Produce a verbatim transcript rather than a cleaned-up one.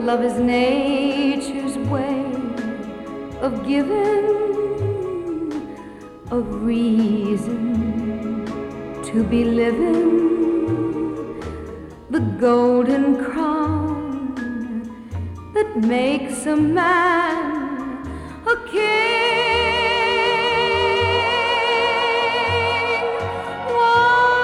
love is nature's way of giving a reason to be living, the golden crown that makes a man